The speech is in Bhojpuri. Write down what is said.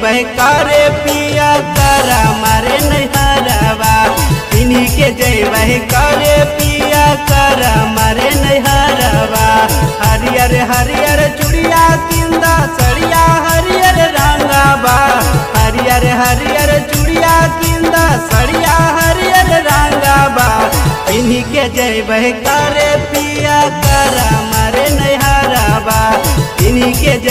जैबह करे पिया करा मारे नैहरवा इन्हीं के जैबह करे पिया करा मारे नैहरवा हरियर हरियर चूड़िया किंदा सड़िया हरियर रंगाबा हरियर हरियर चूड़िया किंदा सड़िया हरियर रंगाबा इन्हीं के जैबह करे पिया करा मारे नैहरवा इन्हीं के